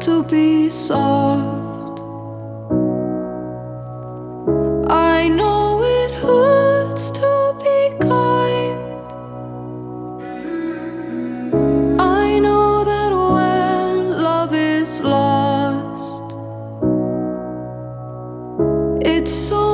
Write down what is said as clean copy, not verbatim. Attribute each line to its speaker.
Speaker 1: to be soft. I know it hurts to be kind. I know that when love is lost, it's so